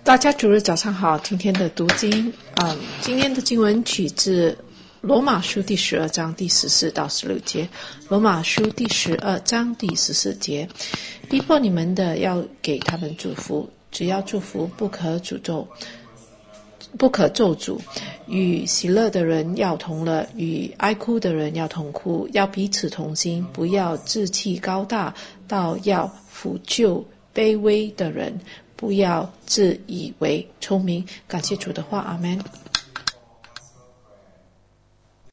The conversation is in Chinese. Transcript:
大家主日早上好，今天的读经，今天的经文取自罗马书第12章第14到16节。罗马书第12章第14节，逼迫你们的要给他们祝福，只要祝福，不可咒诅。与喜乐的人要同乐，与哀哭的人要同哭，要彼此同心，不要志气高大，倒要抚救卑微的人，不要自以为聪明。感谢主的话，阿们。